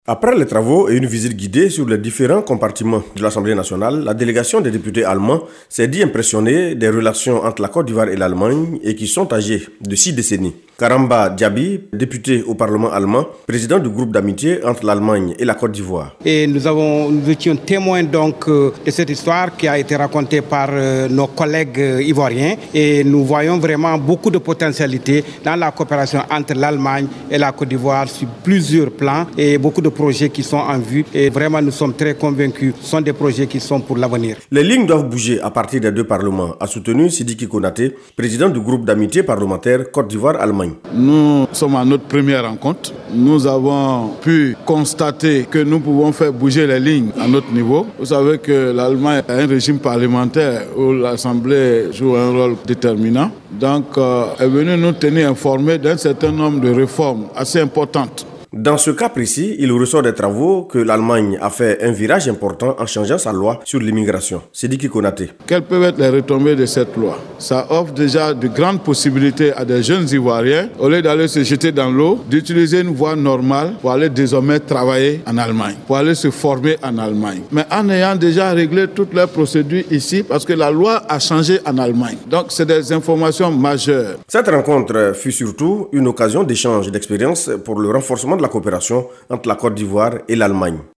Après les travaux et une visite guidée sur les différents compartiments de l'Assemblée nationale, la délégation des députés allemands s'est dit impressionnée des relations entre la Côte d'Ivoire et l'Allemagne et qui sont âgées de 6 décennies. Karamba Diaby, député au Parlement allemand, président du groupe d'amitié entre l'Allemagne et la Côte d'Ivoire. Et nous étions témoins donc de cette histoire qui a été racontée par nos collègues ivoiriens et nous voyons vraiment beaucoup de potentialités dans la coopération entre l'Allemagne et la Côte d'Ivoire sur plusieurs plans et beaucoup de projets qui sont en vue et vraiment nous sommes très convaincus, ce sont des projets qui sont pour l'avenir. Les lignes doivent bouger à partir des deux parlements, a soutenu Sidiki Konaté, président du groupe d'amitié parlementaire Côte d'Ivoire-Allemagne. Nous sommes à notre première rencontre. Nous avons pu constater que nous pouvons faire bouger les lignes à notre niveau. Vous savez que l'Allemagne a un régime parlementaire où l'Assemblée joue un rôle déterminant. Donc, elle est venue nous tenir informés d'un certain nombre de réformes assez importantes. Dans ce cas précis, il ressort des travaux que l'Allemagne a fait un virage important en changeant sa loi sur l'immigration. Sidiki Konaté. Quelles peuvent être les retombées de cette loi? Ça offre déjà de grandes possibilités à des jeunes Ivoiriens, au lieu d'aller se jeter dans l'eau, d'utiliser une voie normale pour aller désormais travailler en Allemagne, pour aller se former en Allemagne. Mais en ayant déjà réglé toutes leurs procédures ici, parce que la loi a changé en Allemagne. Donc c'est des informations majeures. Cette rencontre fut surtout une occasion d'échange d'expériences pour le renforcement de la coopération entre la Côte d'Ivoire et l'Allemagne.